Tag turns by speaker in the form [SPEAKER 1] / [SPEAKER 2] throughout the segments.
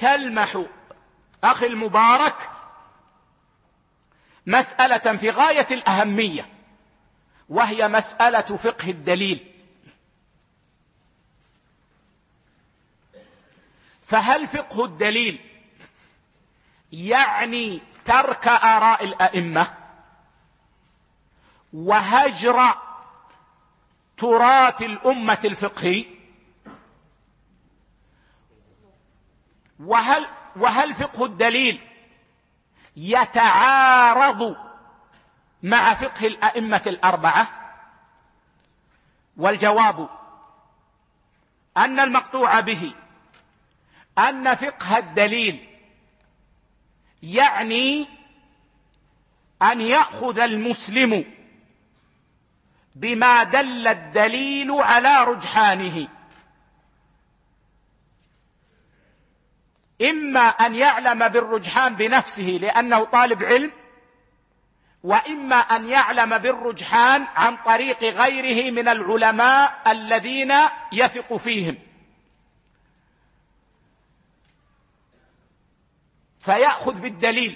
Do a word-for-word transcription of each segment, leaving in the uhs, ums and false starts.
[SPEAKER 1] تلمح أخي المبارك مسألة في غاية الأهمية، وهي مسألة فقه الدليل. فهل فقه الدليل يعني ترك آراء الأئمة وهجر تراث الأمة الفقهي؟ وهل, وهل فقه الدليل يتعارض مع فقه الأئمة الأربعة؟ والجواب أن المقطوع به أن فقه الدليل يعني أن يأخذ المسلم بما دل الدليل على رجحانه، إما أن يعلم بالرجحان بنفسه لأنه طالب علم، وإما أن يعلم بالرجحان عن طريق غيره من العلماء الذين يثق فيهم، فيأخذ بالدليل،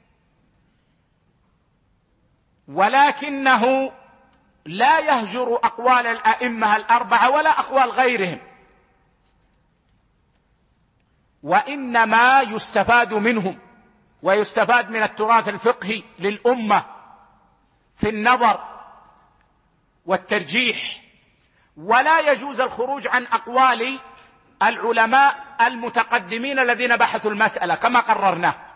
[SPEAKER 1] ولكنه لا يهجر أقوال الأئمة الأربعة ولا أقوال غيرهم، وإنما يستفاد منهم ويستفاد من التراث الفقهي للأمة في النظر والترجيح، ولا يجوز الخروج عن أقوال العلماء المتقدمين الذين بحثوا المسألة كما قررناه.